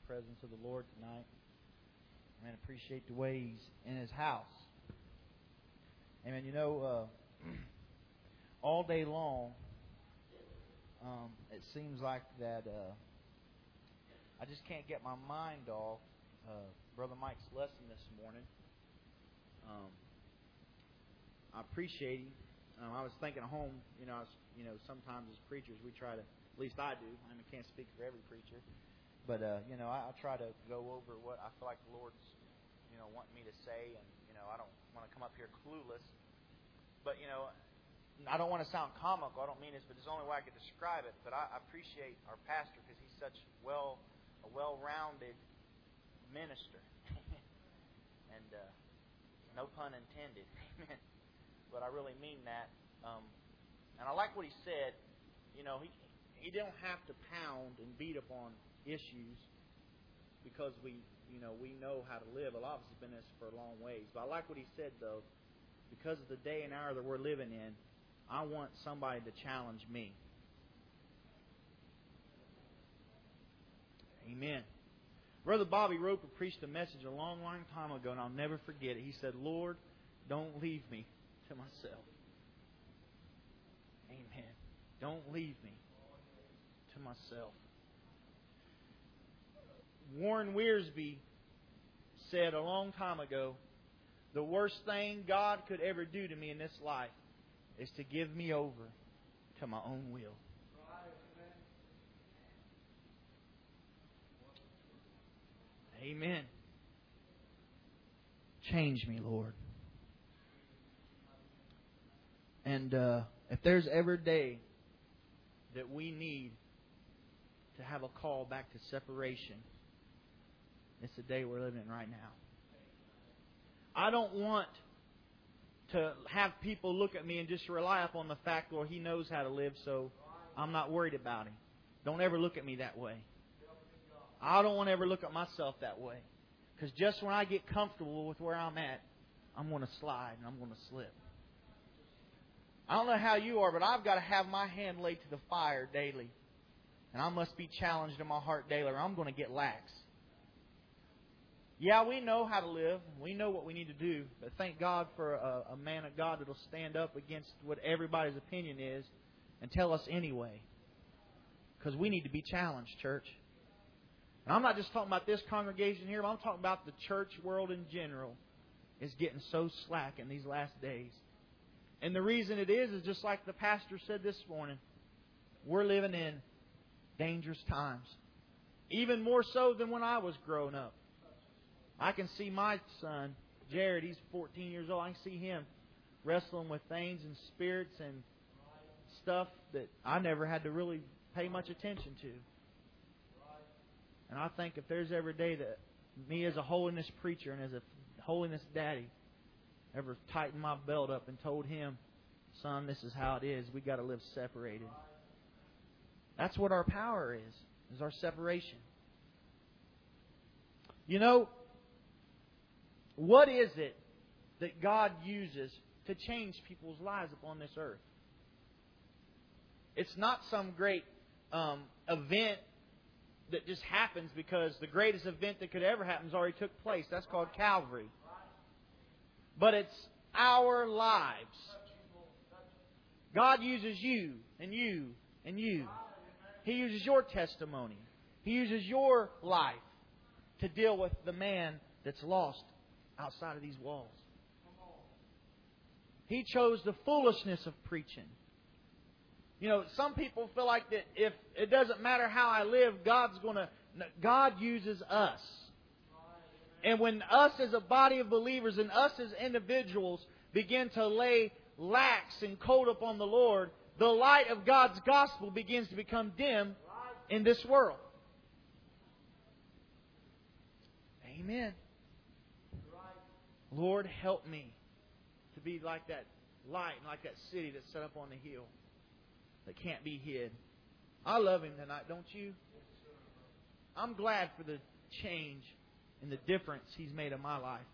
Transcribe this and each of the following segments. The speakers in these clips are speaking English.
the presence of the Lord tonight. Amen. Appreciate the way He's in His house. Amen. You know, all day long, it seems like that I just can't get my mind off Brother Mike's lesson this morning. I appreciate him. I was thinking at home, sometimes as preachers we try to, at least I do. I can't speak for every preacher, but I try to go over what I feel like the Lord's wanting me to say, and I don't want to come up here clueless. But I don't want to sound comical. I don't mean this, but it's the only way I could describe it. But I appreciate our pastor because he's such a well-rounded minister, and no pun intended. Amen. But I really mean that. And I like what he said. He don't have to pound and beat upon issues because we know how to live. A lot of us have been in this for a long ways. But I like what he said, though. Because of the day and hour that we're living in, I want somebody to challenge me. Amen. Brother Bobby Roper preached a message a long, long time ago, and I'll never forget it. He said, "Lord, don't leave me to myself." Amen. Don't leave me to myself. Warren Wiersbe said a long time ago, "The worst thing God could ever do to me in this life is to give me over to my own will." Amen. Change me, Lord. And if there's ever a day that we need to have a call back to separation, it's the day we're living in right now. I don't want to have people look at me and just rely upon the fact, Lord, He knows how to live, so I'm not worried about Him. Don't ever look at me that way. I don't want to ever look at myself that way. Because just when I get comfortable with where I'm at, I'm going to slide and I'm going to slip. I don't know how you are, but I've got to have my hand laid to the fire daily. And I must be challenged in my heart daily, or I'm going to get lax. Yeah, we know how to live. We know what we need to do. But thank God for a man of God that will stand up against what everybody's opinion is and tell us anyway. Because we need to be challenged, church. And I'm not just talking about this congregation here, but I'm talking about the church world in general is getting so slack in these last days. And the reason it is just like the pastor said this morning. We're living in dangerous times. Even more so than when I was growing up. I can see my son, Jared, he's 14 years old. I can see him wrestling with things and spirits and stuff that I never had to really pay much attention to. And I think if there's ever a day that me as a holiness preacher and as a holiness daddy ever tightened my belt up and told him, "Son, this is how it is. We got to live separated." That's what our power is our separation. What is it that God uses to change people's lives upon this earth? It's not some great event that just happens because the greatest event that could ever happen has already took place. That's called Calvary. But it's our lives. God uses you and you and you. He uses your testimony. He uses your life to deal with the man that's lost outside of these walls. He chose the foolishness of preaching. Some people feel like that if it doesn't matter how I live, God uses us. And when us as a body of believers and us as individuals begin to lay lax and cold upon the Lord, the light of God's gospel begins to become dim in this world. Amen. Lord, help me to be like that light and like that city that's set up on the hill that can't be hid. I love Him tonight, don't you? I'm glad for the change and the difference He's made in my life.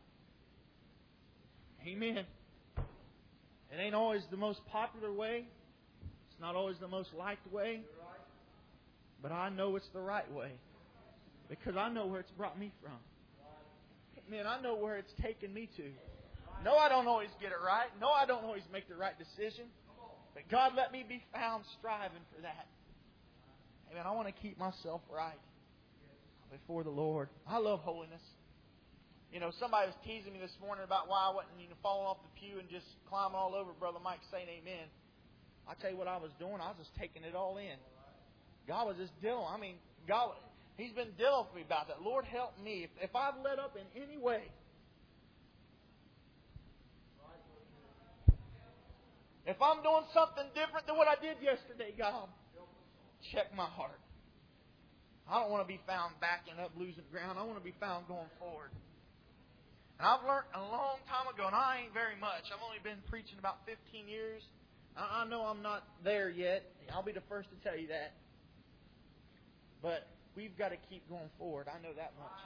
Amen. It ain't always the most popular way. It's not always the most liked way. But I know it's the right way. because I know where it's brought me from. Man, I know where it's taken me to. No, I don't always get it right. No, I don't always make the right decision. But God, let me be found striving for that. Amen. I want to keep myself right before the Lord. I love holiness. Somebody was teasing me this morning about why I wasn't falling off the pew and just climbing all over Brother Mike saying amen. I tell you what I was doing. I was just taking it all in. God was just dealing. God, He's been dealing with me about that. Lord, help me. If I've let up in any way, if I'm doing something different than what I did yesterday, God, check my heart. I don't want to be found backing up, losing ground. I want to be found going forward. And I've learned a long time ago, and I ain't very much. I've only been preaching about 15 years. I know I'm not there yet. I'll be the first to tell you that. But we've got to keep going forward. I know that much.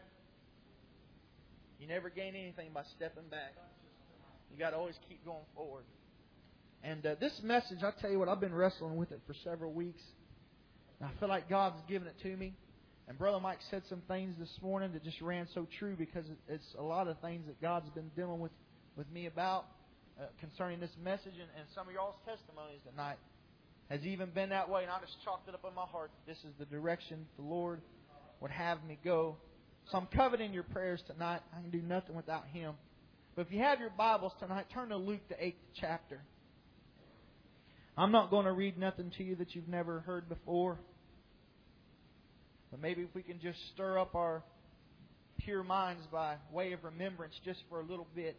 You never gain anything by stepping back. You got to always keep going forward. And this message, I tell you what, I've been wrestling with it for several weeks. And I feel like God's given it to me. And Brother Mike said some things this morning that just ran so true, because it's a lot of things that God's been dealing with me about concerning this message, and some of y'all's testimonies tonight has even been that way. And I just chalked it up in my heart that this is the direction the Lord would have me go. So I'm coveting your prayers tonight. I can do nothing without Him. But if you have your Bibles tonight, turn to Luke, the 8th chapter. I'm not going to read nothing to you that you've never heard before. But maybe if we can just stir up our pure minds by way of remembrance just for a little bit.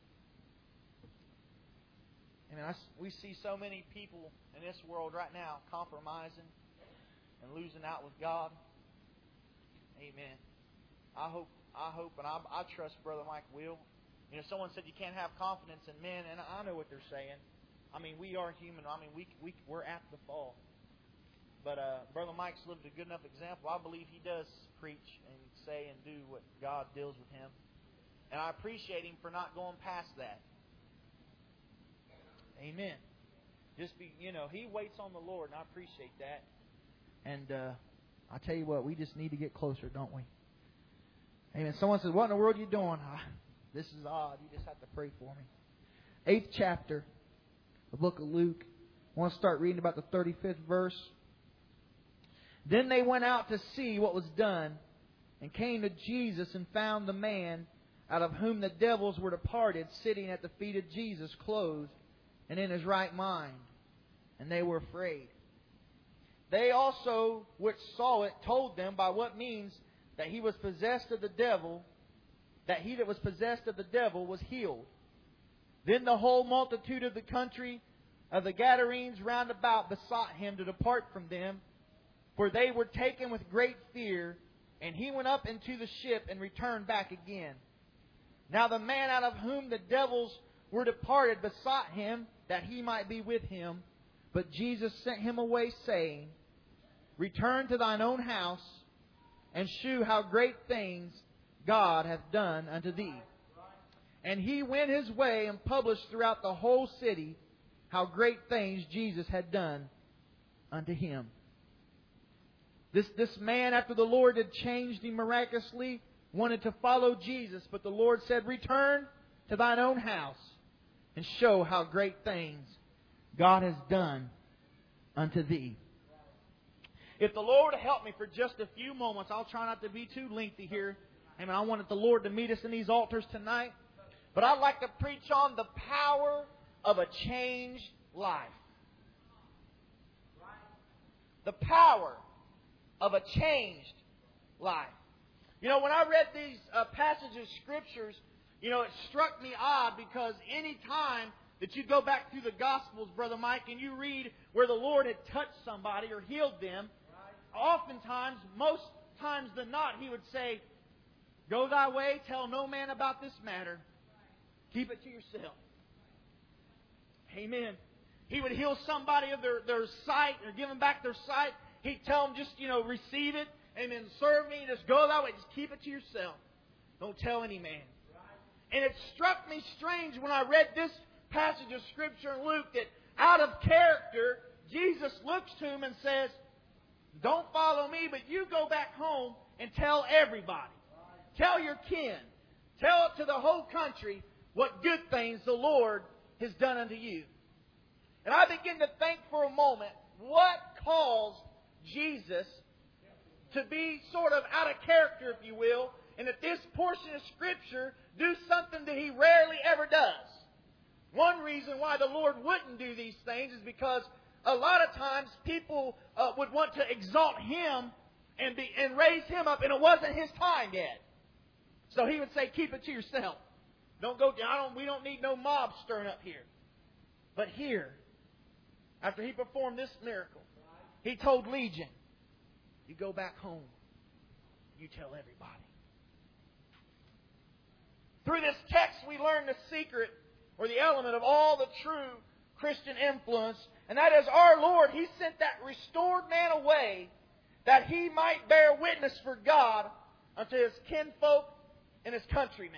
We see so many people in this world right now compromising and losing out with God. Amen. I hope, and I trust Brother Mike will. Someone said you can't have confidence in men, and I know what they're saying. We are human. We're apt to fall. But Brother Mike's lived a good enough example. I believe he does preach and say and do what God deals with him. And I appreciate him for not going past that. Amen. He waits on the Lord, and I appreciate that. And I tell you what, we just need to get closer, don't we? Amen. Someone says, "What in the world are you doing?" This is odd. You just have to pray for me. 8th chapter, the book of Luke. I want to start reading about the 35th verse. Then they went out to see what was done, and came to Jesus, and found the man out of whom the devils were departed, sitting at the feet of Jesus, clothed and in his right mind. And they were afraid. They also which saw it told them by what means that he was possessed of the devil, that he that was possessed of the devil was healed. Then the whole multitude of the country of the Gadarenes round about besought him to depart from them, for they were taken with great fear. And he went up into the ship and returned back again. Now the man out of whom the devils were departed besought him that he might be with him. But Jesus sent him away, saying, Return to thine own house, and shew how great things God hath done unto thee. And he went his way and published throughout the whole city how great things Jesus had done unto him. This man, after the Lord had changed him miraculously, wanted to follow Jesus. But the Lord said, Return to thine own house, and show how great things God has done unto thee. If the Lord help me for just a few moments, I'll try not to be too lengthy here. Amen. I wanted the Lord to meet us in these altars tonight. But I'd like to preach on the power of a changed life. The power of a changed life. When I read these passages of Scriptures, it struck me odd, because any time that you go back through the Gospels, Brother Mike, and you read where the Lord had touched somebody or healed them, oftentimes, most times than not, He would say, Go thy way, tell no man about this matter. Keep it to yourself. Amen. He would heal somebody of their sight, or give them back their sight. He'd tell them, just, receive it. Amen. Serve me. Just go that way. Just keep it to yourself. Don't tell any man. And it struck me strange when I read this passage of Scripture in Luke, that out of character, Jesus looks to him and says, Don't follow me, but you go back home and tell everybody. Tell your kin. Tell it to the whole country what good things the Lord has done unto you. And I begin to think for a moment, what caused Jesus to be sort of out of character, if you will, and at this portion of Scripture do something that He rarely ever does. One reason why the Lord wouldn't do these things is because a lot of times people would want to exalt Him and raise Him up, and it wasn't His time yet. So He would say, keep it to yourself. Don't go down. We don't need no mob stirring up here. But here, after He performed this miracle, He told Legion, you go back home. You tell everybody. Through this text, we learn the secret or the element of all the true Christian influence, and that is our Lord. He sent that restored man away that he might bear witness for God unto His kinfolk and His countrymen.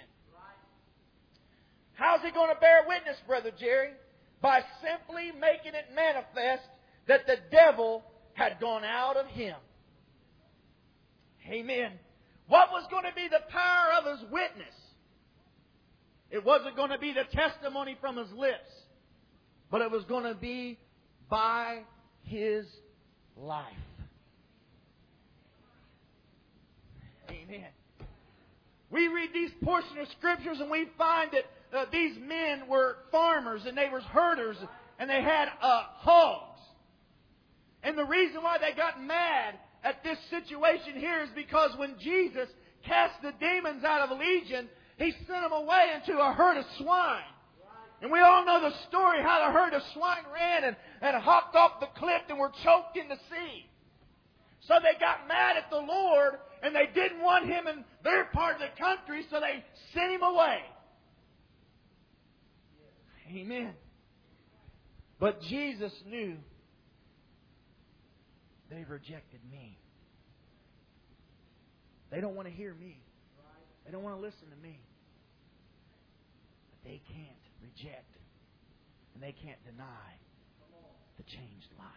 How's He going to bear witness, Brother Jerry? By simply making it manifest that the devil had gone out of him. Amen. What was going to be the power of His witness? It wasn't going to be the testimony from His lips, but it was going to be by His life. Amen. We read these portions of Scriptures and we find that these men were farmers and they were herders and they had hogs. And the reason why they got mad at this situation here is because when Jesus cast the demons out of Legion, He sent them away into a herd of swine. And we all know the story how the herd of swine ran and hopped off the cliff and were choked in the sea. So they got mad at the Lord and they didn't want Him in their part of the country, so they sent Him away. Amen. But Jesus knew they've rejected me. They don't want to hear me. They don't want to listen to me. But they can't reject and they can't deny the changed life.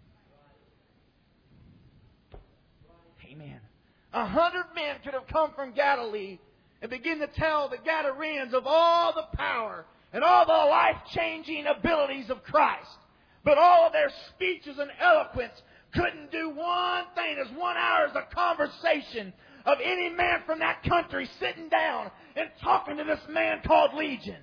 Amen. 100 men could have come from Galilee and begin to tell the Gadareans of all the power and all the life-changing abilities of Christ. But all of their speeches and eloquence couldn't do one thing. As 1 hour is a conversation of any man from that country sitting down and talking to this man called Legion.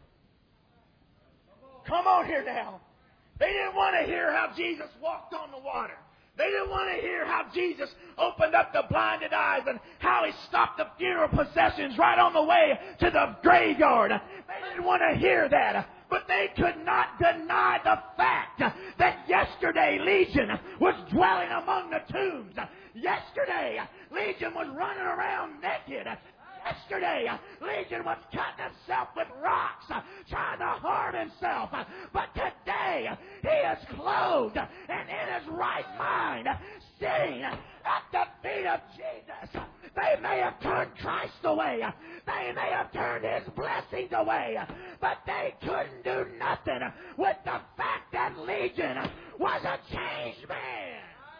Come on here now. They didn't want to hear how Jesus walked on the water. They didn't want to hear how Jesus opened up the blinded eyes and how He stopped the funeral processions right on the way to the graveyard. They didn't want to hear that. But they could not deny the fact that yesterday Legion was dwelling among the tombs. Yesterday Legion was running around naked. Yesterday, Legion was cutting himself with rocks, trying to harm himself. But today, he is clothed and in his right mind, sitting at the feet of Jesus. They may have turned Christ away. They may have turned His blessings away. But they couldn't do nothing with the fact that Legion was a changed man.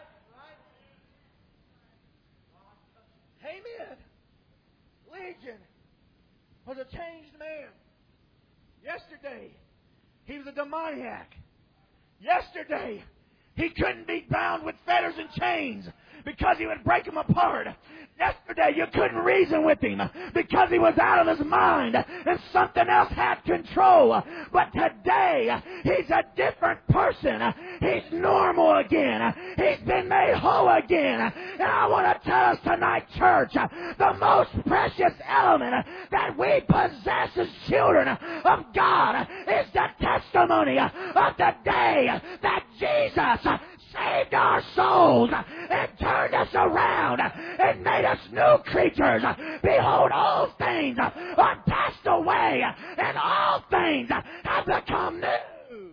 Amen. Legion was a changed man. Yesterday, he was a demoniac. Yesterday, he couldn't be bound with fetters and chains because he would break them apart. Yesterday, you couldn't reason with him because he was out of his mind and something else had control. But today, he's a different person. He's normal again. He's been made whole again. And I want to tell us tonight, church, the most precious element that we possess as children of God is the testimony of the day that Jesus saved our souls and turned us around and made us new creatures. Behold, all things are passed away and all things have become new.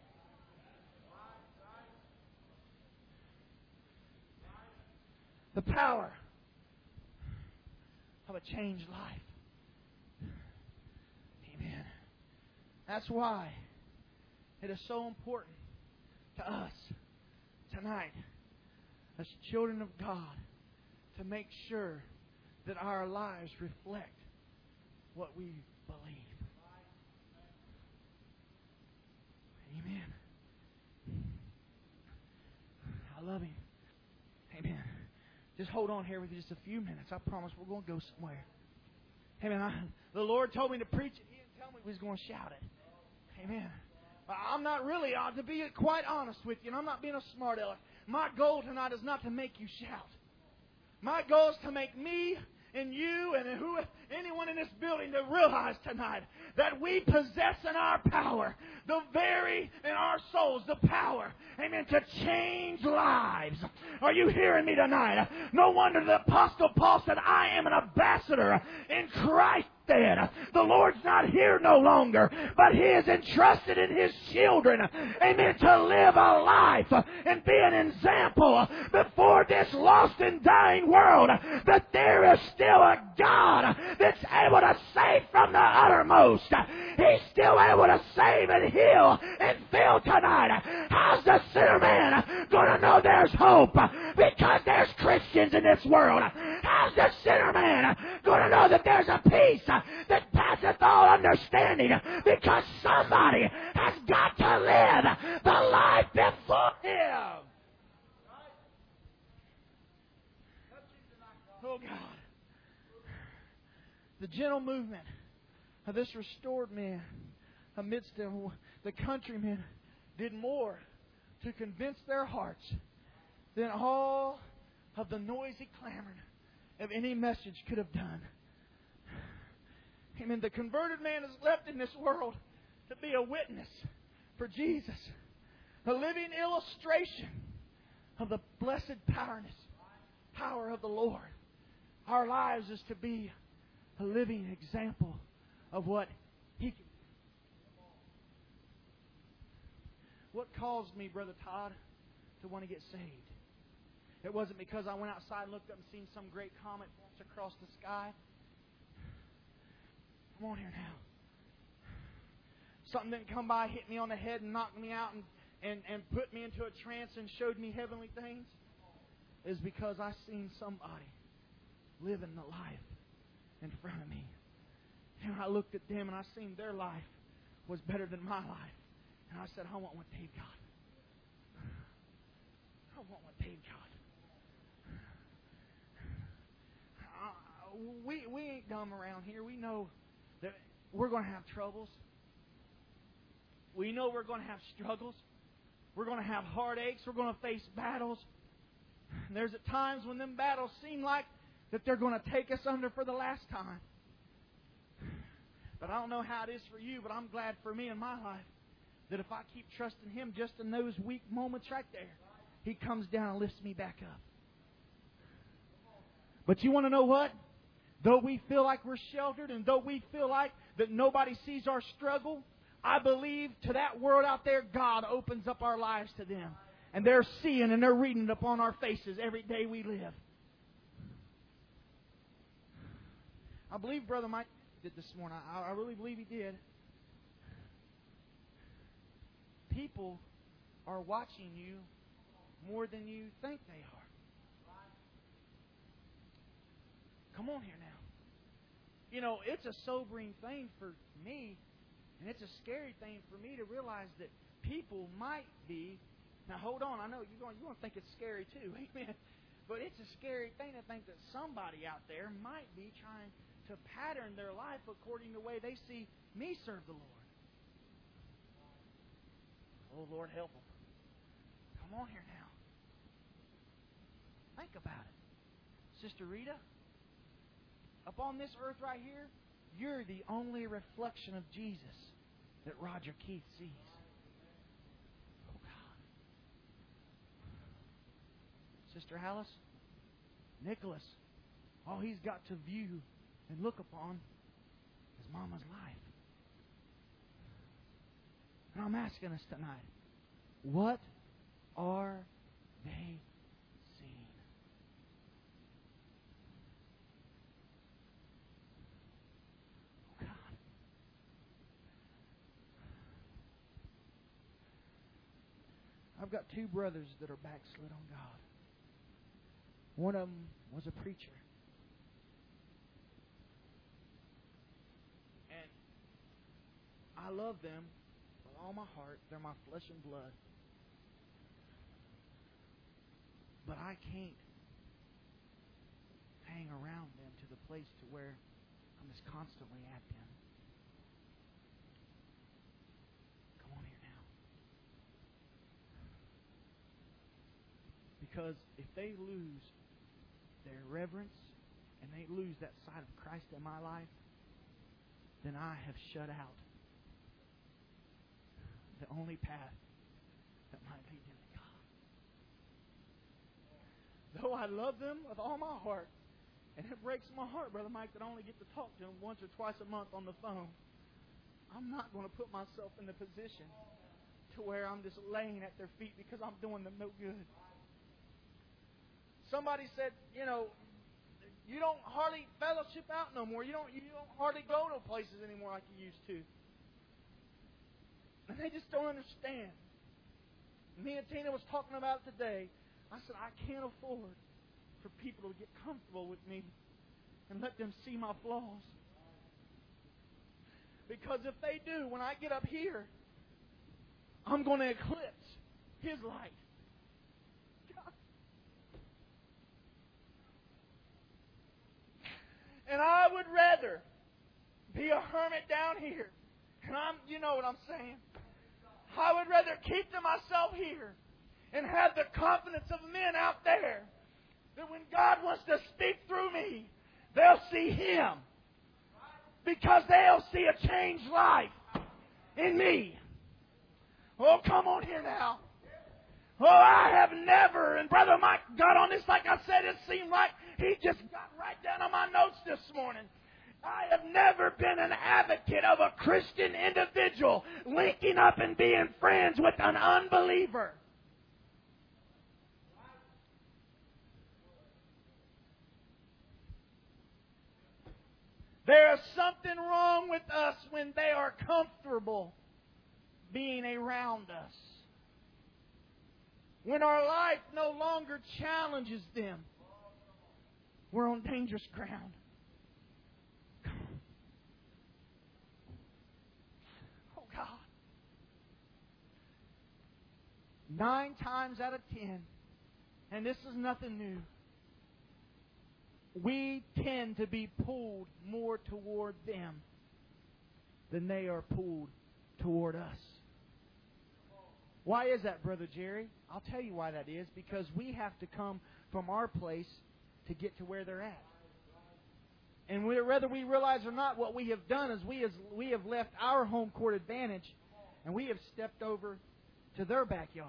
The power of a changed life. Amen. That's why it is so important to us tonight as children of God to make sure that our lives reflect what we believe. Amen. I love Him. Amen. Just hold on here with you just a few minutes. I promise we're going to go somewhere. Amen. The Lord told me to preach it. He didn't tell me we was going to shout it. Amen. I'm not really, to be quite honest with you, and I'm not being a smart aleck. My goal tonight is not to make you shout. My goal is to make me and you and anyone in this building to realize tonight that we possess in our power, in our souls, the power, amen, to change lives. Are you hearing me tonight? No wonder the Apostle Paul said, I am an ambassador in Christ. The Lord's not here no longer, but He is entrusted in His children, amen, to live a life and be an example before this lost and dying world that there is still a God that's able to save from the uttermost. He's still able to save and heal and fill tonight. How's the sinner man going to know there's hope? Because there's Christians in this world. How's the sinner man going to know that there's a peace that passeth all understanding? Because somebody has got to live the life before him. Oh God. The gentle movement of this restored man amidst the countrymen did more to convince their hearts than all of the noisy clamoring of any message could have done. Amen. The converted man is left in this world to be a witness for Jesus, a living illustration of the blessed power of the Lord. Our lives is to be a living example of what He can do. What caused me, Brother Todd, to want to get saved? It wasn't because I went outside and looked up and seen some great comet launch across the sky. Come on here now. Something didn't come by, hit me on the head and knocked me out and put me into a trance and showed me heavenly things. It's because I seen somebody living the life in front of me. And I looked at them and I seen their life was better than my life. And I said, I want what they've got. I want what they've got. We ain't dumb around here. We know that we're going to have troubles. We know we're going to have struggles. We're going to have heartaches. We're going to face battles. And there's at times when them battles seem like that they're going to take us under for the last time. But I don't know how it is for you, but I'm glad for me in my life that if I keep trusting Him just in those weak moments right there, He comes down and lifts me back up. But you want to know what? Though we feel like we're sheltered and though we feel like that nobody sees our struggle, I believe to that world out there, God opens up our lives to them. And they're seeing and they're reading it upon our faces every day we live. I believe Brother Mike did this morning. I really believe he did. People are watching you more than you think they are. Come on here now. You know, it's a sobering thing for me, and it's a scary thing for me to realize that people might be. Now, hold on. I know you're going to think it's scary too. Amen. But it's a scary thing to think that somebody out there might be trying to pattern their life according to the way they see me serve the Lord. Oh, Lord, help them. Come on here now. Think about it. Sister Rita, up on this earth right here, you're the only reflection of Jesus that Roger Keith sees. Oh, God. Sister Alice, Nicholas, all he's got to view and look upon is Mama's life. And I'm asking us tonight, what are they seeing? Oh, God. I've got two brothers that are backslid on God. One of them was a preacher. And I love them with all my heart. They're my flesh and blood. But I can't hang around them to the place to where I'm just constantly at them. Come on here now. Because if they lose their reverence and they lose that side of Christ in my life, then I have shut out the only path that might lead them to God. Though I love them with all my heart, and it breaks my heart, Brother Mike, that I only get to talk to them once or twice a month on the phone, I'm not going to put myself in the position to where I'm just laying at their feet because I'm doing them no good. Somebody said, you don't hardly fellowship out no more. You don't hardly go to places anymore like you used to. And they just don't understand. Me and Tina was talking about it today. I said, I can't afford for people to get comfortable with me and let them see my flaws. Because if they do, when I get up here, I'm going to eclipse His light. And I would rather be a hermit down here. And you know what I'm saying. I would rather keep to myself here and have the confidence of men out there that when God wants to speak through me, they'll see Him. Because they'll see a changed life in me. Oh, come on here now. Oh, I have never, and Brother Mike got on this like I said, it seemed like he just got right down on my notes this morning. I have never been an advocate of a Christian individual linking up and being friends with an unbeliever. There is something wrong with us when they are comfortable being around us. When our life no longer challenges them, we're on dangerous ground. Oh God. 9 times out of 10, and this is nothing new, we tend to be pulled more toward them than they are pulled toward us. Why is that, Brother Jerry? I'll tell you why that is. Because we have to come from our place to get to where they're at. And whether we realize or not, what we have done is we have left our home court advantage and we have stepped over to their backyard.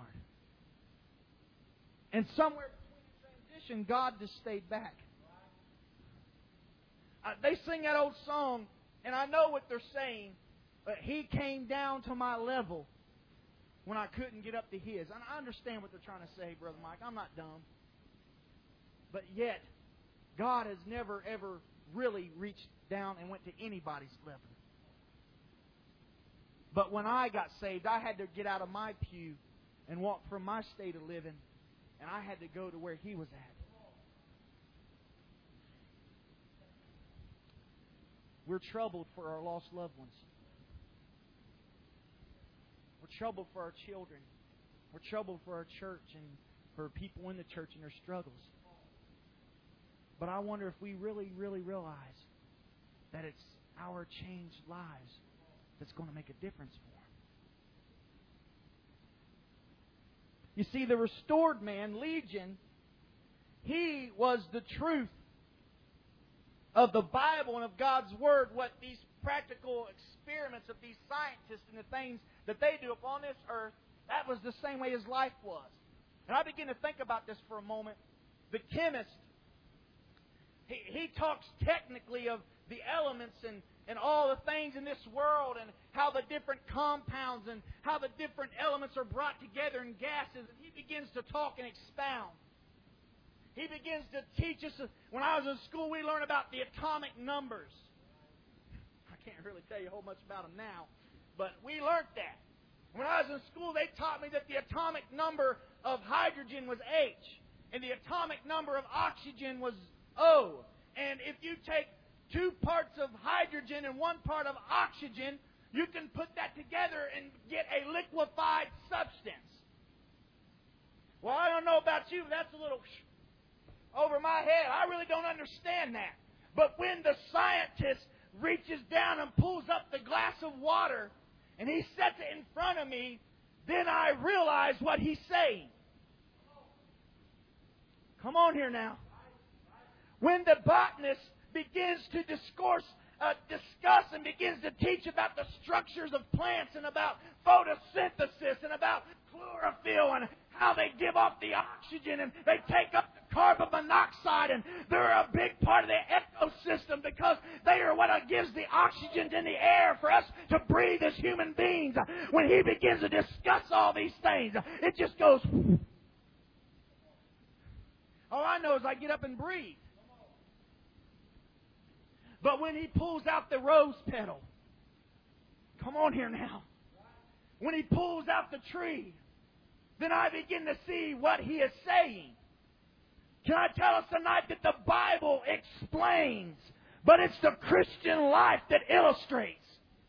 And somewhere between the transition, God just stayed back. They sing that old song, and I know what they're saying, but He came down to my level when I couldn't get up to His. And I understand what they're trying to say, Brother Mike. I'm not dumb. But yet, God has never, ever really reached down and went to anybody's level. But when I got saved, I had to get out of my pew and walk from my state of living, and I had to go to where He was at. We're troubled for our lost loved ones. We're troubled for our children. We're troubled for our church and for people in the church and their struggles. But I wonder if we really, really realize that it's our changed lives that's going to make a difference for them. You see, the restored man, Legion, he was the truth of the Bible and of God's Word, what these practical experiments of these scientists and the things that they do upon this earth, that was the same way his life was. And I begin to think about this for a moment. The chemist, he talks technically of the elements and all the things in this world and how the different compounds and how the different elements are brought together in gases. And he begins to talk and expound. He begins to teach us. When I was in school, we learned about the atomic numbers. I can't really tell you a whole much about them now, but we learned that. When I was in school, they taught me that the atomic number of hydrogen was H, and the atomic number of oxygen was O. And if you take 2 parts of hydrogen and 1 part of oxygen, you can put that together and get a liquefied substance. Well, I don't know about you, but that's a little over my head. I really don't understand that. But when the scientist reaches down and pulls up the glass of water and he sets it in front of me, then I realize what he's saying. Come on here now. When the botanist begins to discuss and begins to teach about the structures of plants and about photosynthesis and about chlorophyll and how they give off the oxygen and they take up the carbon monoxide, and they're a big part of the ecosystem because they are what gives the oxygen in the air for us to breathe as human beings. When he begins to discuss all these things, it just goes. All I know is I get up and breathe. But when he pulls out the rose petal, come on here now. When he pulls out the tree, then I begin to see what he is saying. Can I tell us tonight that the Bible explains, but it's the Christian life that illustrates?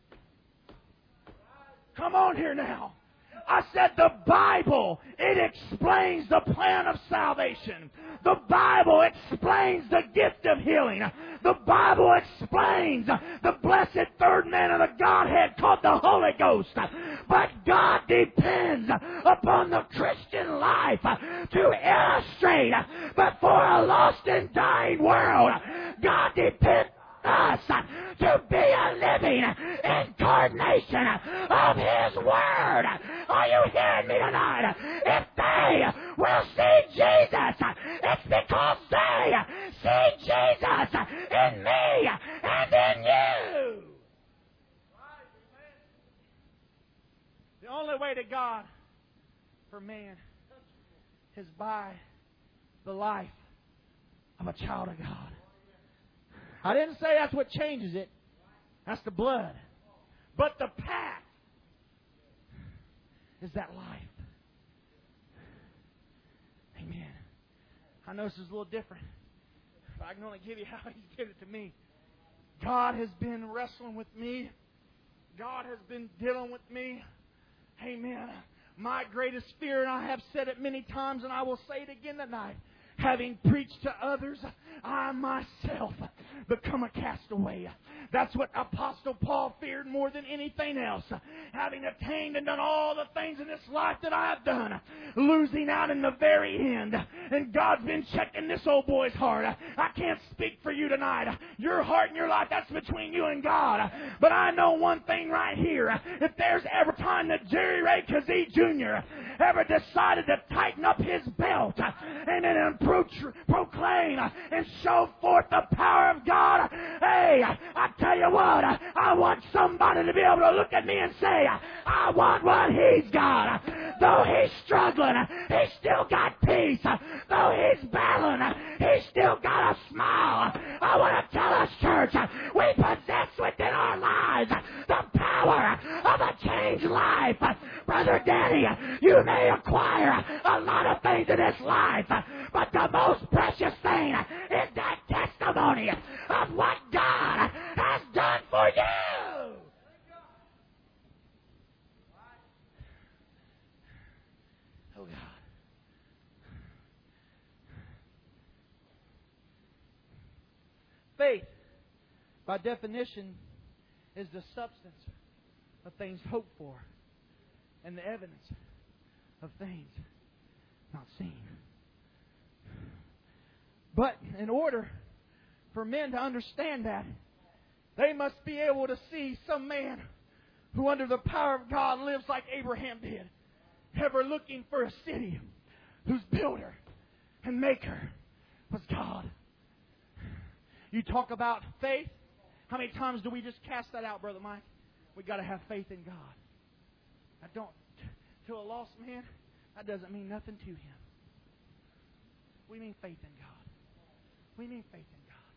Come on here now. I said the Bible, it explains the plan of salvation. The Bible explains the gift of healing. The Bible explains the blessed third man of the Godhead called the Holy Ghost. But God depends upon the Christian life to illustrate. But for a lost and dying world, God depends us to be a living incarnation of His Word. Are you hearing me tonight? If they will see Jesus, it's because they see Jesus in me and in you. The only way to God for man is by the life of a child of God. I didn't say that's what changes it. That's the blood. But the path is that life. Amen. I know this is a little different, but I can only give you how He's given it to me. God has been wrestling with me. God has been dealing with me. Amen. My greatest fear, and I have said it many times, and I will say it again tonight, having preached to others, I myself become a castaway. That's what Apostle Paul feared more than anything else. Having attained and done all the things in this life that I have done, losing out in the very end. And God's been checking this old boy's heart. I can't speak for you tonight. Your heart and your life, that's between you and God. But I know one thing right here. If there's ever time that Jerry Ray Kazee Jr. ever decided to tighten up his belt and then proclaim and show forth the power of God, hey, I tell you what, I want somebody to be able to look at me and say, I want what he's got. Though he's struggling, he's still got peace. Though he's battling, he's still got a smile. I want to tell us, church, we possess within our lives the power of a changed life. Brother Danny, you may acquire a lot of things in this life, but the most precious thing is that testimony of what God has done for you. Oh, God. Faith, by definition, is the substance of things hoped for and the evidence of things not seen. But in order for men to understand that, they must be able to see some man who under the power of God lives like Abraham did, ever looking for a city whose builder and maker was God. You talk about faith. How many times do we just cast that out, Brother Mike? We got to have faith in God. I don't. To a lost man, that doesn't mean nothing to him. We mean faith in God. We mean faith in God.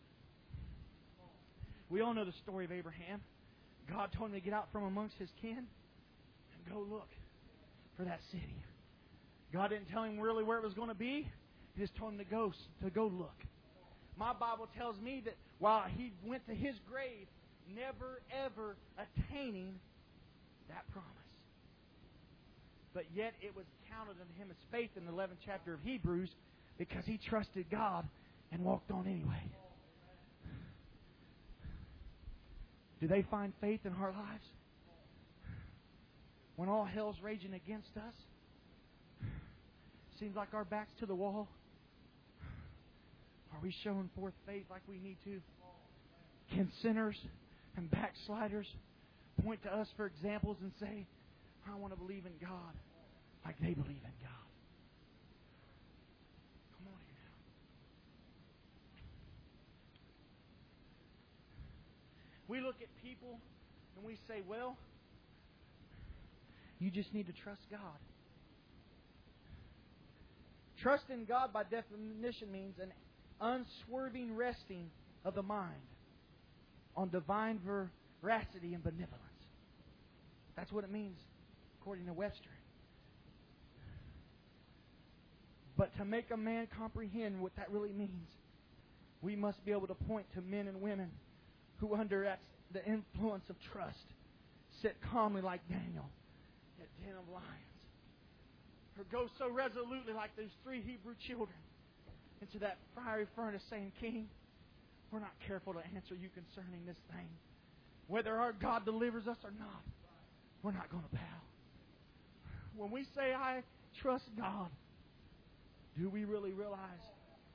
We all know the story of Abraham. God told him to get out from amongst his kin and go look for that city. God didn't tell him really where it was going to be. He just told him to go look. My Bible tells me that while he went to his grave, never ever attaining that promise. But yet it was counted unto him as faith in the 11th chapter of Hebrews because he trusted God and walked on anyway. Do they find faith in our lives? When all hell's raging against us, seems like our back's to the wall, are we showing forth faith like we need to? Can sinners and backsliders point to us for examples and say, I want to believe in God like they believe in God? Come on here now. We look at people and we say, well, you just need to trust God. Trust in God by definition means an unswerving resting of the mind on divine veracity and benevolence. That's what it means according to Webster. But to make a man comprehend what that really means, we must be able to point to men and women who under the influence of trust sit calmly like Daniel at den of lions, or go so resolutely like those 3 Hebrew children into that fiery furnace saying, King, we're not careful to answer you concerning this thing. Whether our God delivers us or not, we're not going to bow. When we say, I trust God, do we really realize?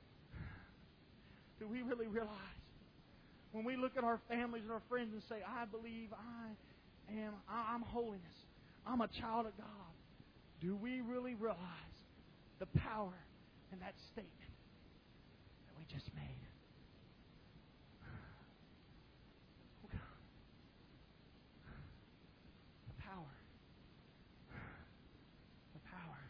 Do we really realize? When we look at our families and our friends and say, I believe I'm holiness. I'm a child of God. Do we really realize the power in that statement that we just made? Oh God. The power. The power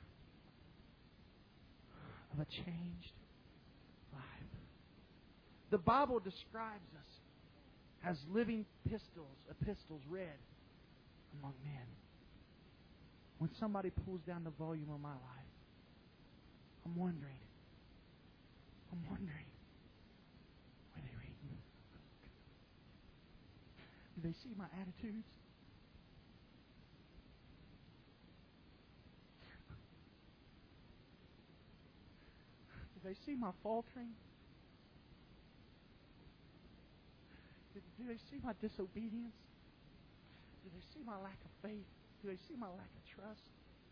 of a changed life. The Bible describes us as living epistles read among men. When somebody pulls down the volume of my life, I'm wondering, what are they reading? Do they see my attitudes? Do they see my faltering? Do they see my disobedience? Do they see my lack of faith? Do they see my lack of trust?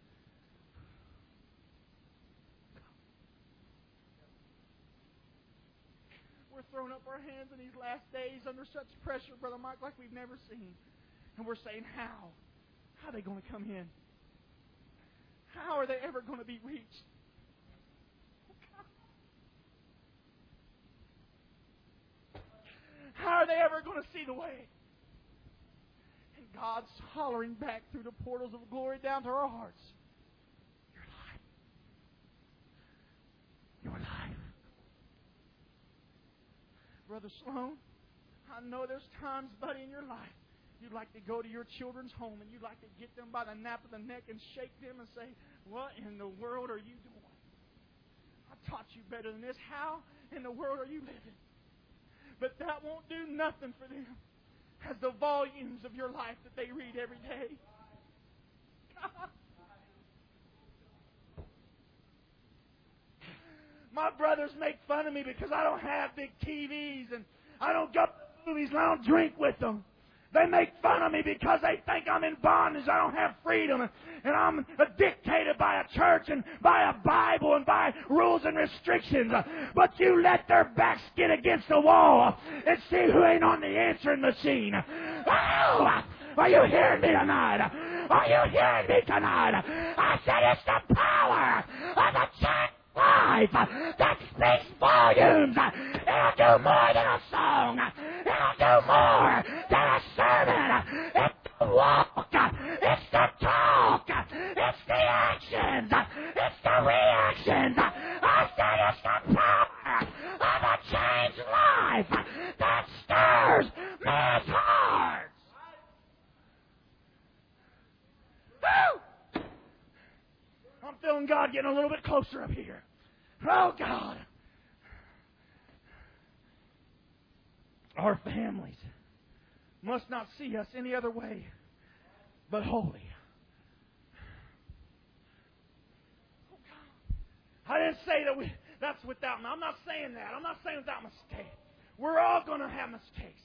We're throwing up our hands in these last days under such pressure, Brother Mike, like we've never seen. And we're saying, how? How are they going to come in? How are they ever going to be reached? How are they ever going to see the way? And God's hollering back through the portals of glory down to our hearts. Your life. Your life. Brother Sloan, I know there's times, buddy, in your life you'd like to go to your children's home and you'd like to get them by the nape of the neck and shake them and say, what in the world are you doing? I taught you better than this. How in the world are you living? But that won't do nothing for them as the volumes of your life that they read every day. My brothers make fun of me because I don't have big TVs and I don't go to movies and I don't drink with them. They make fun of me because they think I'm in bondage. I don't have freedom. And I'm dictated by a church and by a Bible and by rules and restrictions. But you let their backs get against the wall and see who ain't on the answering machine. Oh! Are you hearing me tonight? Are you hearing me tonight? I said it's the power of the church life that speaks volumes. It'll do more than a song. It'll do more than a sermon. It's the walk. It's the talk. It's the actions. It's the reactions. I said it's the power of a changed life that stirs men's hearts. Woo! I'm feeling God getting a little bit closer up here. Oh, God. Our families must not see us any other way but holy. Oh, God. I didn't say that's without. I'm not saying that. I'm not saying without mistake. We're all going to have mistakes.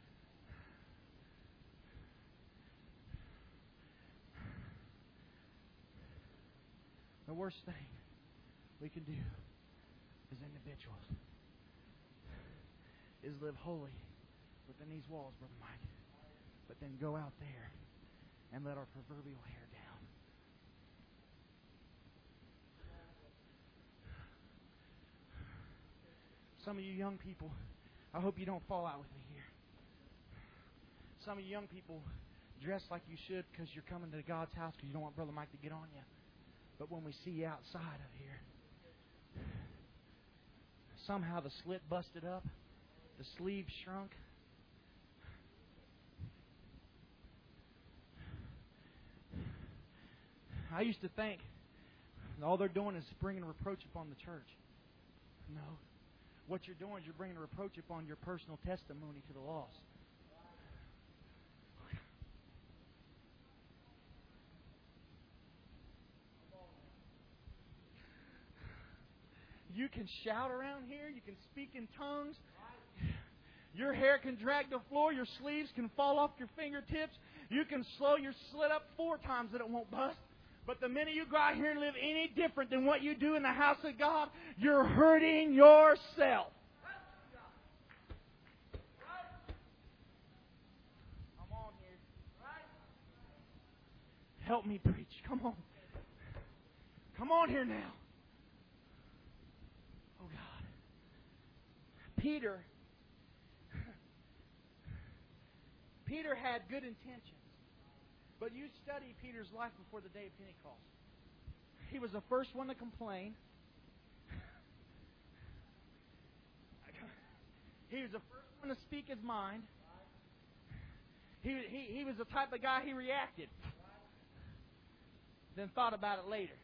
The worst thing we can do as individuals is live holy within these walls, Brother Mike, but then go out there and let our proverbial hair down. Some of you young people, I hope you don't fall out with me here. Some of you young people dress like you should because you're coming to God's house because you don't want Brother Mike to get on you. But when we see you outside of here, somehow the slit busted up, the sleeve shrunk. I used to think all they're doing is bringing reproach upon the church. No. What you're doing is you're bringing reproach upon your personal testimony to the lost. You can shout around here. You can speak in tongues. Your hair can drag the floor. Your sleeves can fall off your fingertips. You can slow your slit up 4 times and it won't bust. But the minute you go out here and live any different than what you do in the house of God, you're hurting yourself. Come on here. Help me preach. Come on. Come on here now. Oh, God. Peter had good intentions. But you study Peter's life before the day of Pentecost. He was the first one to complain. He was the first one to speak his mind. He was the type of guy he reacted. Then thought about it later.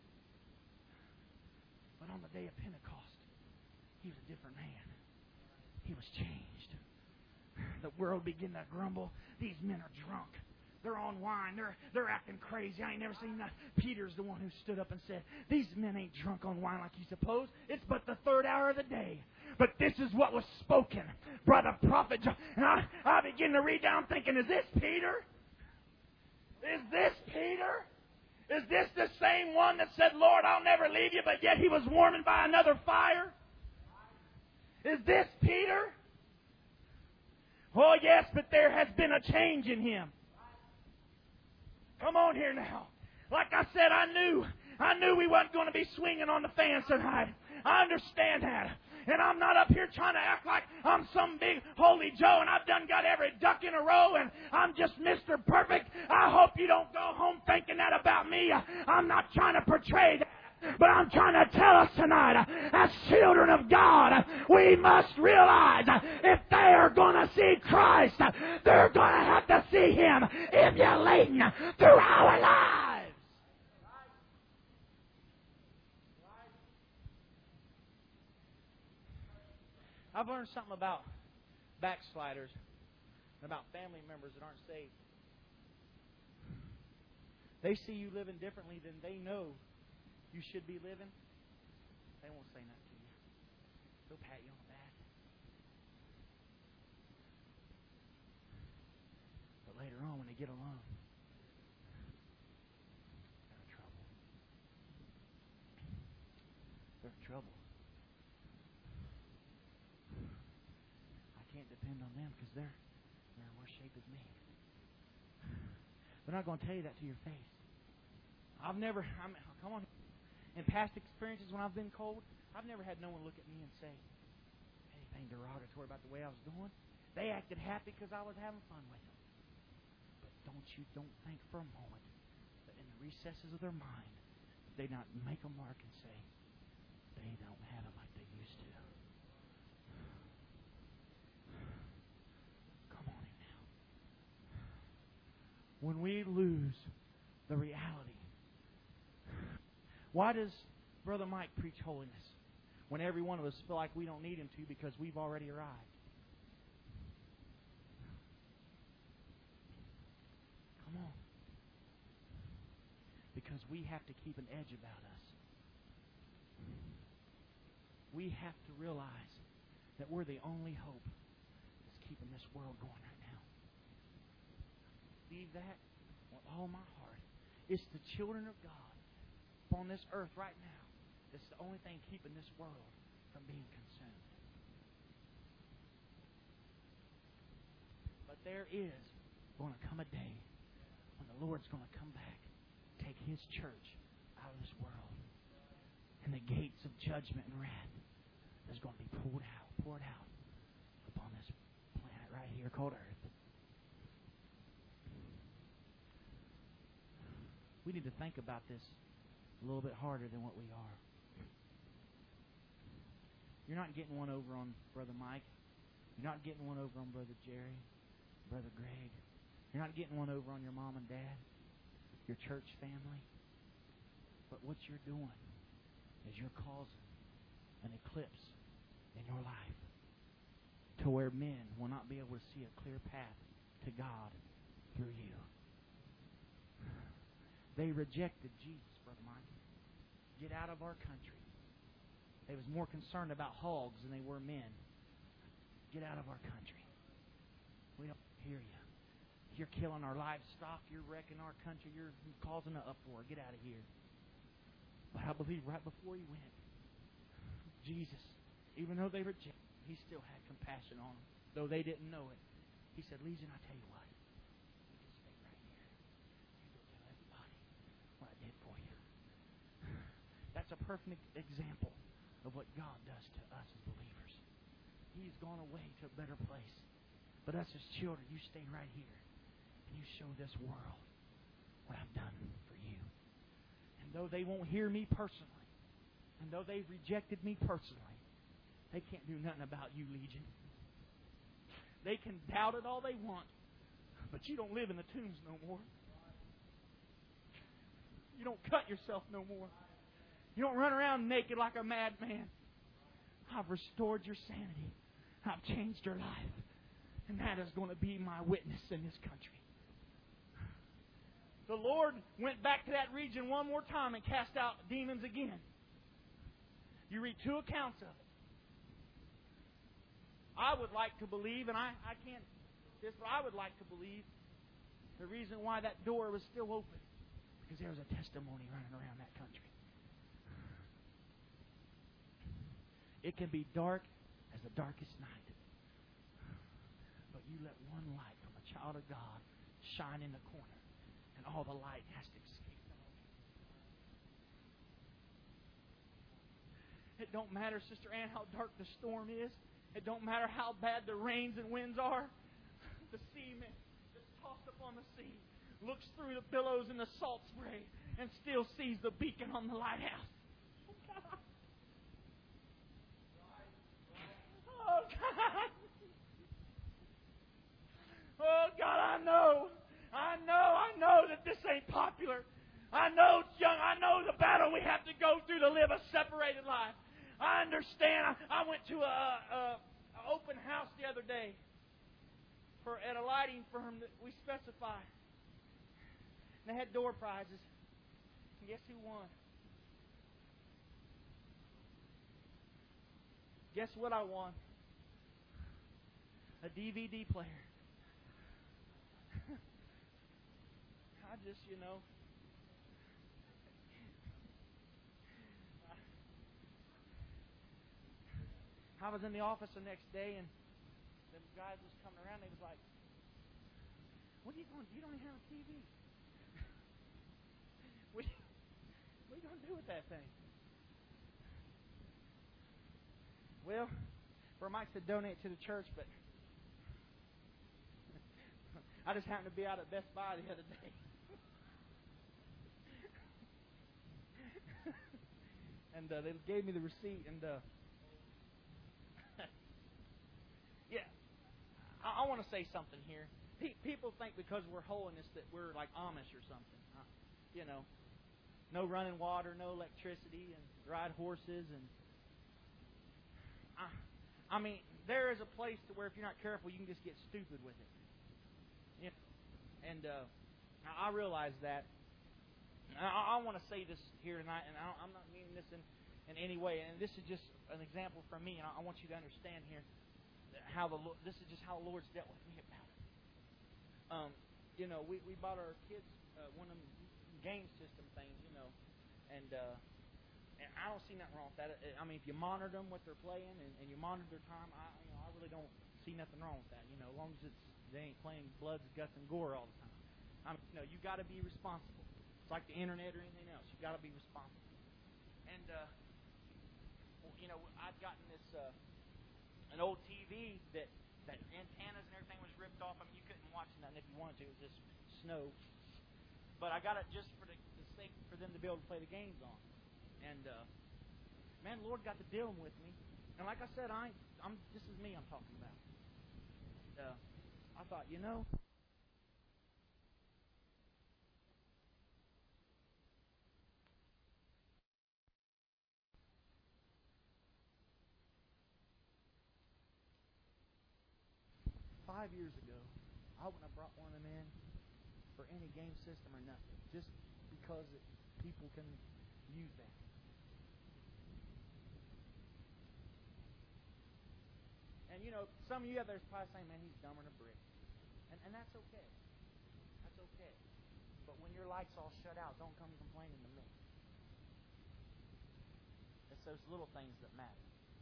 But on the day of Pentecost, he was a different man. He was changed. The world began to grumble. These men are drunk. They're on wine. They're acting crazy. I ain't never seen that. Peter's the one who stood up and said, these men ain't drunk on wine like you suppose. It's but the 3rd hour of the day. But this is what was spoken by the prophet John. And I begin to read down thinking, is this Peter? Is this Peter? Is this the same one that said, Lord, I'll never leave you, but yet he was warmed by another fire? Is this Peter? Oh, yes, but there has been a change in him. Come on here now. Like I said, I knew we wasn't going to be swinging on the fence tonight. I understand that. And I'm not up here trying to act like I'm some big holy Joe and I've done got every duck in a row and I'm just Mr. Perfect. I hope you don't go home thinking that about me. I'm not trying to portray that. But I'm trying to tell us tonight, as children of God, we must realize if they are going to see Christ, they're going to have to see Him emulating through our lives. I've learned something about backsliders and about family members that aren't saved. They see you living differently than they know you should be living. They won't say nothing to you. They'll pat you on the back. But later on, when they get alone, they're in trouble. They're in trouble. I can't depend on them because they're in worse shape as me. They're not going to tell you that to your face. Come on. In past experiences when I've been cold, I've never had no one look at me and say anything derogatory about the way I was doing. They acted happy because I was having fun with them. But don't think for a moment that in the recesses of their mind, they not make a mark and say, they don't have it like they used to. Come on in now. When we lose the reality, why does Brother Mike preach holiness when every one of us feel like we don't need him to because we've already arrived? Come on. Because we have to keep an edge about us. We have to realize that we're the only hope that's keeping this world going right now. Believe that with all my heart. It's the children of God upon this earth right now that's the only thing keeping this world from being consumed. But there is going to come a day when the Lord's going to come back, take His church out of this world, and the gates of judgment and wrath is going to be poured out upon this planet right here called Earth. We need to think about this a little bit harder than what we are. You're not getting one over on Brother Mike. You're not getting one over on Brother Jerry, Brother Greg. You're not getting one over on your mom and dad, your church family. But what you're doing is you're causing an eclipse in your life to where men will not be able to see a clear path to God through you. They rejected Jesus, Brother Mike. Get out of our country. They was more concerned about hogs than they were men. Get out of our country. We don't hear you. You're killing our livestock. You're wrecking our country. You're causing an uproar. Get out of here. But I believe right before He went, Jesus, even though they rejected Him, He still had compassion on them. Though they didn't know it. He said, Legion, I tell you what. You just stay right here. You go tell everybody what I did for you. That's a perfect example of what God does to us as believers. He's gone away to a better place. But us as children, you stay right here. And you show this world what I've done for you. And though they won't hear me personally, and though they've rejected me personally, they can't do nothing about you, Legion. They can doubt it all they want, but you don't live in the tombs no more. You don't cut yourself no more. You don't run around naked like a madman. I've restored your sanity. I've changed your life. And that is going to be my witness in this country. The Lord went back to that region one more time and cast out demons again. You read 2 accounts of it. I would like to believe, and I can't, but I would like to believe the reason why that door was still open, because there was a testimony running around that country. It can be dark as the darkest night, but you let one light from a child of God shine in the corner, and all the light has to escape them. It don't matter, Sister Ann, how dark the storm is. It don't matter how bad the rains and winds are. The seaman just tossed up on the sea, looks through the billows and the salt spray, and still sees the beacon on the lighthouse. Oh, God. Oh, God, I know that this ain't popular. I know it's young. I know the battle we have to go through to live a separated life. I understand. I went to an open house the other day at a lighting firm that we specify. And they had door prizes. And guess who won? Guess what I won? A DVD player. I just, I was in the office the next day, and the guys was coming around. They was like, "What are you going? You don't even have a TV. What are you going to do with that thing?" Well, for Mike to donate to the church, but I just happened to be out at Best Buy the other day. And they gave me the receipt, and yeah, I want to say something here. People think because we're holiness that we're like Amish or something. no running water, no electricity, and ride horses. And I mean, there is a place to where if you're not careful, you can just get stupid with it. You know? And I realize that. I want to say this here tonight, and I'm not meaning this in any way. And this is just an example from me, and I want you to understand here how this is just how the Lord's dealt with me about it. You know, we bought our kids one of them game system things, you know, and I don't see nothing wrong with that. I mean, if you monitor them what they're playing and you monitor their time, I really don't see nothing wrong with that. You know, as long as they ain't playing bloods, guts, and gore all the time. You know, you got to be responsible. It's like the internet or anything else. You got to be responsible. And you know, I'd gotten this an old TV that antennas and everything was ripped off. I mean, you couldn't watch nothing if you wanted to. It was just snow. But I got it just for the sake for them to be able to play the games on. And man, the Lord got to dealing with me. And like I said, this is me I'm talking about. I thought, you know, 5 years ago, I wouldn't have brought one of them in for any game system or nothing, just because people can use that. And you know, some of you out there is probably saying, "Man, he's dumber than a brick," and that's okay. That's okay. But when your lights all shut out, don't come complaining to me. It's those little things that matter.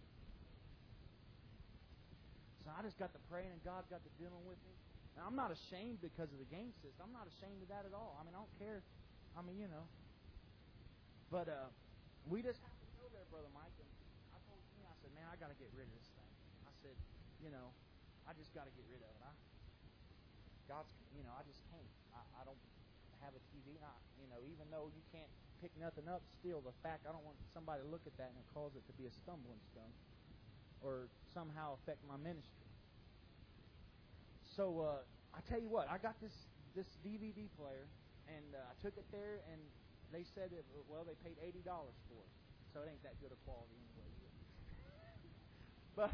So I just got to praying, and God got to dealing with me. And I'm not ashamed because of the game system. I'm not ashamed of that at all. I mean, I don't care. I mean, you know. But we just have to go there, Brother Mike. And I told him, I said, man, I got to get rid of this thing. I said, you know, I just got to get rid of it. I just can't. I don't have a TV. You know, even though you can't pick nothing up, still the fact I don't want somebody to look at that and cause it to be a stumbling stone or somehow affect my ministry. So I tell you what, I got this DVD player, and I took it there, and they said they paid $80 for it, so it ain't that good a quality anyway. But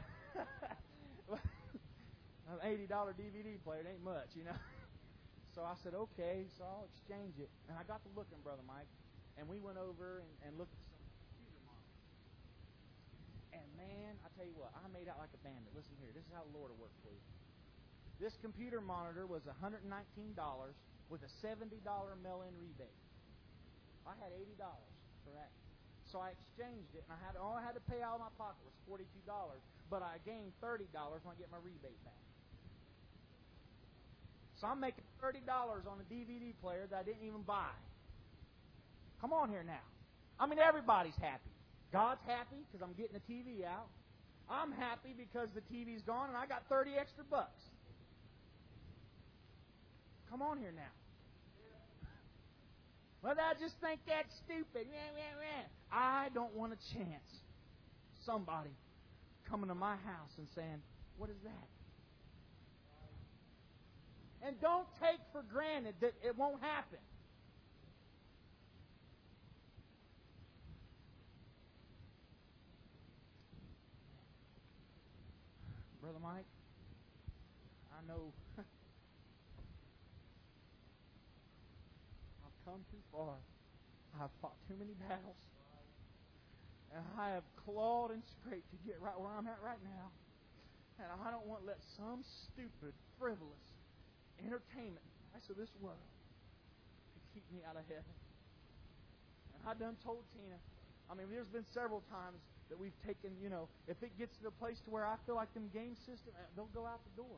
an $80 DVD player, it ain't much, you know. So I said, okay, so I'll exchange it, and I got to looking, Brother Mike, and we went over and looked at some computer monitors. And man, I tell you what, I made out like a bandit. Listen here, this is how the Lord will work for you. This computer monitor was $119 with a $70 mail-in rebate. I had $80 for that. So I exchanged it, and all I had to pay out of my pocket was $42, but I gained $30 when I get my rebate back. So I'm making $30 on a DVD player that I didn't even buy. Come on here now. I mean, everybody's happy. God's happy because I'm getting the TV out. I'm happy because the TV's gone and I got 30 extra bucks. Come on here now. Well, I just think that's stupid. I don't want a chance. Somebody coming to my house and saying, what is that? And don't take for granted that it won't happen. Brother Mike, I know I've come too far. I've fought too many battles. And I have clawed and scraped to get right where I'm at right now. And I don't want to let some stupid, frivolous entertainment price of this world to keep me out of heaven. And I done told Tina, I mean, there's been several times that we've taken, you know, if it gets to the place to where I feel like them game systems, they'll go out the door.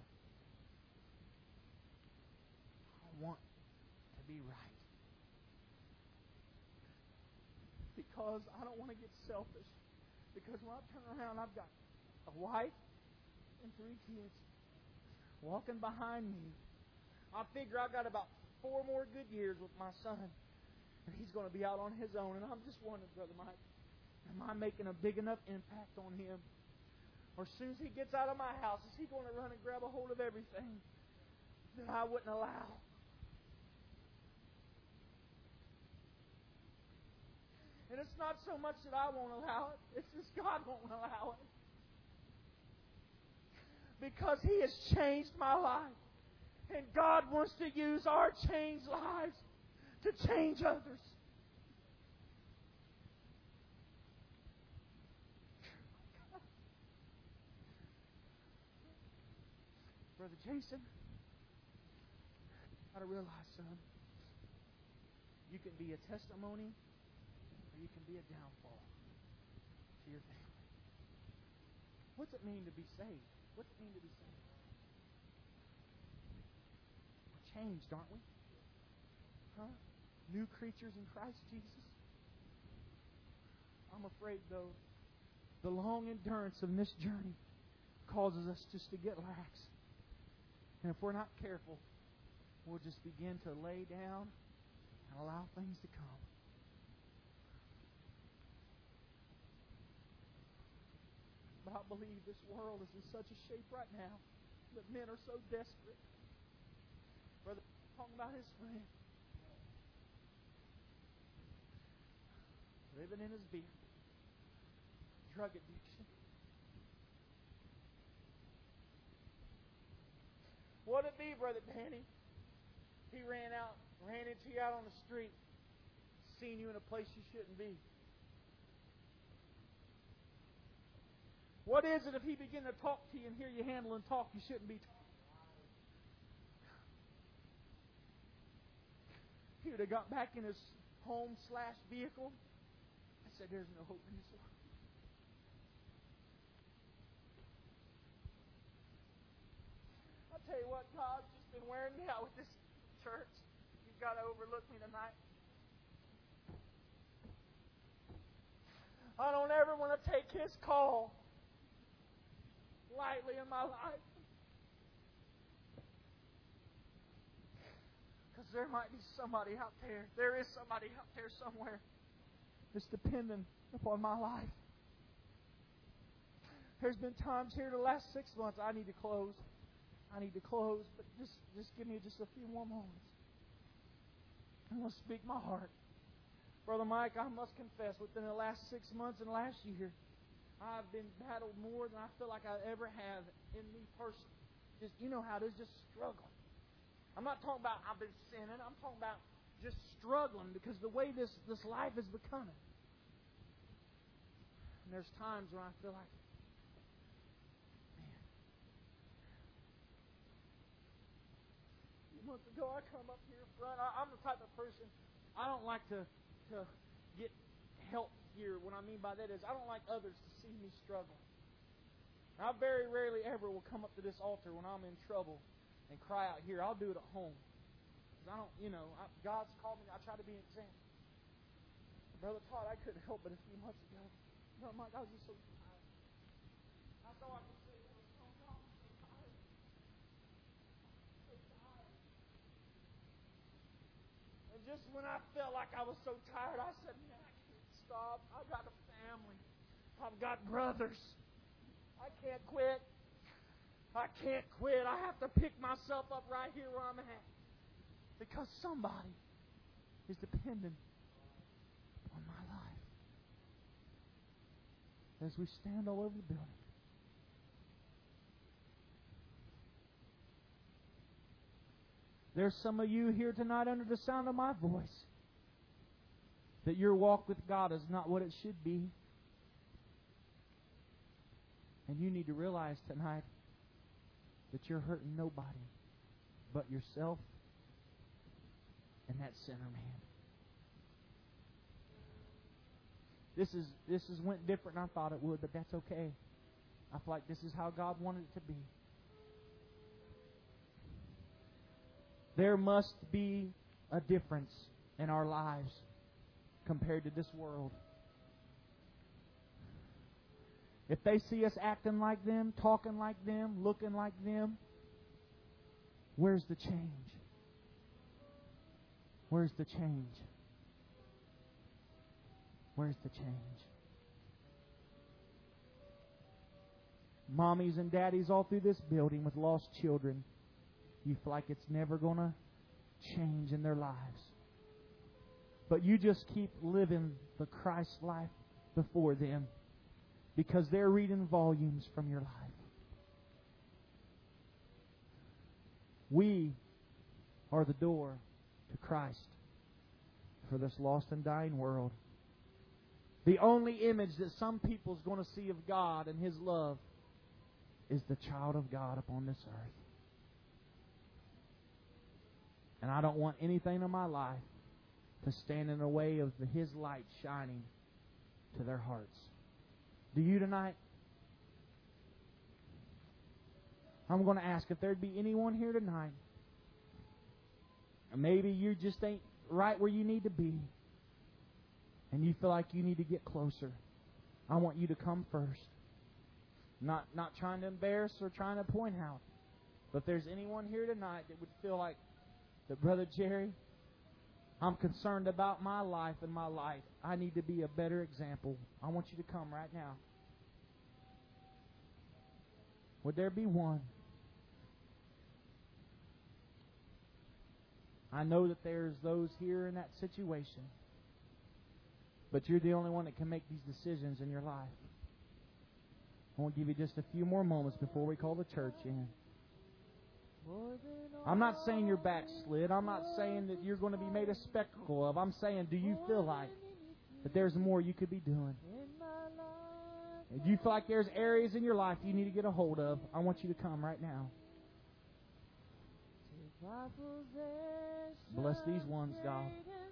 I want to be right. Because I don't want to get selfish. Because when I turn around, I've got a wife and 3 kids walking behind me. I figure I've got about 4 more good years with my son. And he's going to be out on his own. And I'm just wondering, Brother Mike, am I making a big enough impact on him? Or as soon as he gets out of my house, is he going to run and grab a hold of everything that I wouldn't allow? And it's not so much that I won't allow it. It's just God won't allow it. Because He has changed my life. And God wants to use our changed lives to change others. Brother Jason, you got to realize, son, you can be a testimony or you can be a downfall to your family. What's it mean to be saved? What's it mean to be saved? We're changed, aren't we? Huh? New creatures in Christ Jesus. I'm afraid, though, the long endurance of this journey causes us just to get lax. And if we're not careful, we'll just begin to lay down and allow things to come. But I believe this world is in such a shape right now that men are so desperate. Brother, talking about his friend. Living in his beer. Drug addiction. What it be, Brother Danny? He ran into you out on the street, seen you in a place you shouldn't be. What is it if he began to talk to you and hear you handling talk you shouldn't be talking? He would have got back in his home/vehicle. I said, there's no hope in this world. I'll tell you what, God's just been wearing me out with this church. You've got to overlook me tonight. I don't ever want to take His call lightly in my life. Because there might be somebody out there. There is somebody out there somewhere that's dependent upon my life. There's been times here the last 6 months I need to close. But just give me just a few more moments. I'm going to speak my heart. Brother Mike, I must confess, within the last 6 months and last year, I've been battled more than I feel like I ever have in me personally. Just, you know how it is, just struggling. I'm not talking about I've been sinning. I'm talking about just struggling because the way this life is becoming. And there's times when I feel like, months ago, I come up here front. I'm the type of person, I don't like to get help here. What I mean by that is I don't like others to see me struggling. I very rarely ever will come up to this altar when I'm in trouble and cry out here. I'll do it at home. Because I don't, God's called me. I try to be an example. Brother Todd, I couldn't help it a few months ago. Brother Mike, I was just so tired. That's all I could say. Just when I felt like I was so tired, I said, man, I can't stop. I've got a family. I've got brothers. I can't quit. I have to pick myself up right here where I'm at. Because somebody is dependent on my life. As we stand all over the building. There's some of you here tonight under the sound of my voice that your walk with God is not what it should be. And you need to realize tonight that you're hurting nobody but yourself and that sinner man. This is went different than I thought it would, but that's okay. I feel like this is how God wanted it to be. There must be a difference in our lives compared to this world. If they see us acting like them, talking like them, looking like them, where's the change? Where's the change? Where's the change? Mommies and daddies all through this building with lost children, you feel like it's never going to change in their lives. but you just keep living the Christ life before them, because they're reading volumes from your life. We are the door to Christ for this lost and dying world. The only image that some people's going to see of God and His love is the child of God upon this earth. And I don't want anything in my life to stand in the way of His light shining to their hearts. Do you tonight? I'm going to ask if there'd be anyone here tonight, and maybe you just ain't right where you need to be, and you feel like you need to get closer. I want you to come first. Not trying to embarrass or trying to point out. But if there's anyone here tonight that would feel like that, Brother Jerry, I'm concerned about my life and my life. I need to be a better example. I want you to come right now. Would there be one? I know that there's those here in that situation, but you're the only one that can make these decisions in your life. I want to give you just a few more moments before we call the church in. I'm not saying you're backslid. I'm not saying that you're going to be made a spectacle of. I'm saying, do you feel like that there's more you could be doing? Do you feel like there's areas in your life you need to get a hold of? I want you to come right now. Bless these ones, God.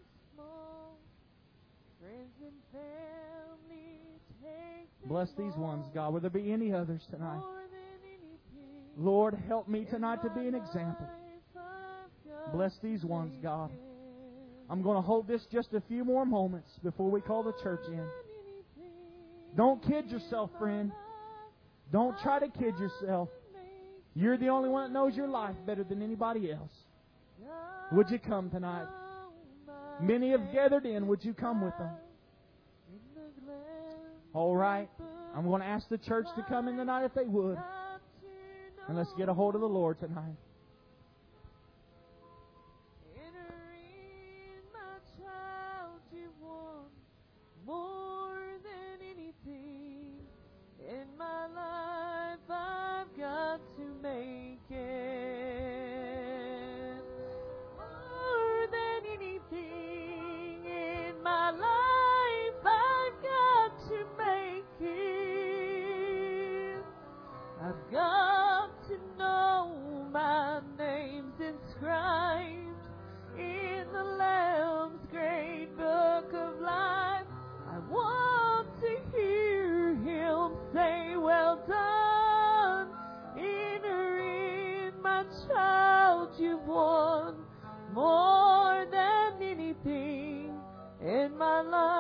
Bless these ones, God. Will there be any others tonight? Lord, help me tonight to be an example. Bless these ones, God. I'm going to hold this just a few more moments before we call the church in. Don't kid yourself, friend. Don't try to kid yourself. You're the only one that knows your life better than anybody else. Would you come tonight? Many have gathered in. Would you come with them? All right. I'm going to ask the church to come in tonight if they would. And let's get a hold of the Lord tonight. More than anything in my life, I've got to make it. More than anything in my life, I've got to make it. I've got to know my name's inscribed in the Lamb's great book of life. I want to hear Him say, well done, enter in, my child, you've won more than anything in my life.